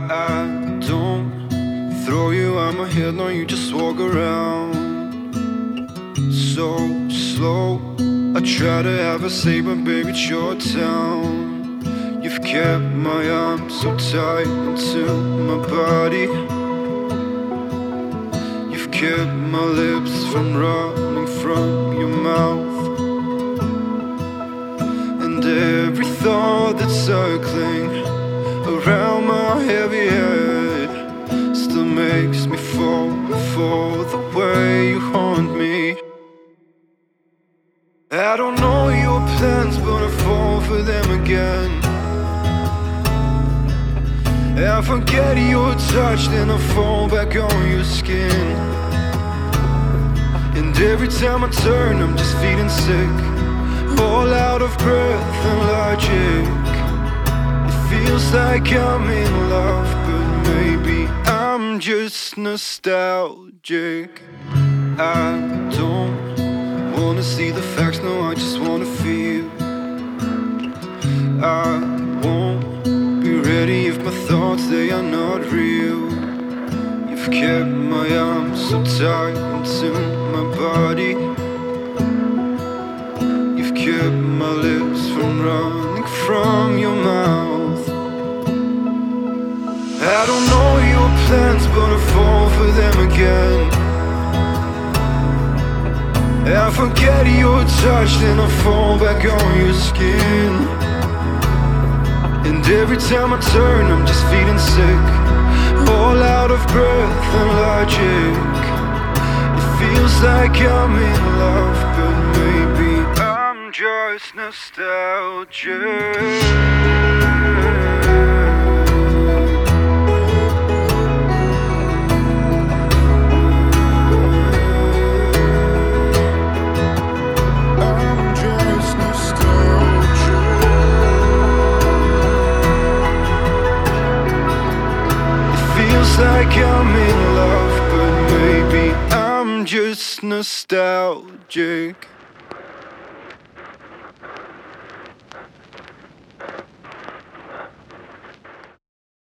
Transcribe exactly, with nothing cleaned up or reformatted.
I don't throw you out my head, no, you just walk around so slow. I try to have a say, but baby, it's your town. You've kept my arms so tight into my body. You've kept my lips from running from your mouth. And every thought that's circling around my heavy head still makes me fall for the way you haunt me. I don't know your plans, but I fall for them again. I forget your touch, then I fall back on your skin. And every time I turn, I'm just feeling sick, all out of breath and logic. It feels like I'm in love, but maybe I'm just nostalgic. I don't wanna see the facts, no, I just wanna feel. I won't be ready if my thoughts, they are not real. You've kept my arms so tight into my body. You've kept my lips from running from your mouth. I don't know your plans, but I fall for them again. I forget your touch, then I fall back on your skin. And every time I turn, I'm just feeling sick, all out of breath and logic. It feels like I'm in love, but maybe I'm just nostalgic. Like I'm in love, but maybe I'm just nostalgic.